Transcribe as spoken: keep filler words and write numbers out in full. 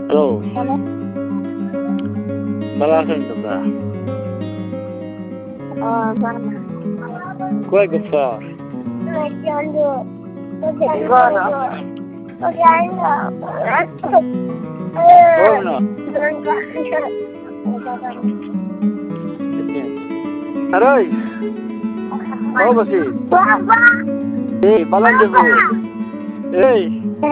Hello. Malaking ka ba? Oo, mama. Kuya Gafar. Magkano? Magkano? Magkano? Oo na. Aray! Oo ba si? Baba! Eh, balang gabi. Eh!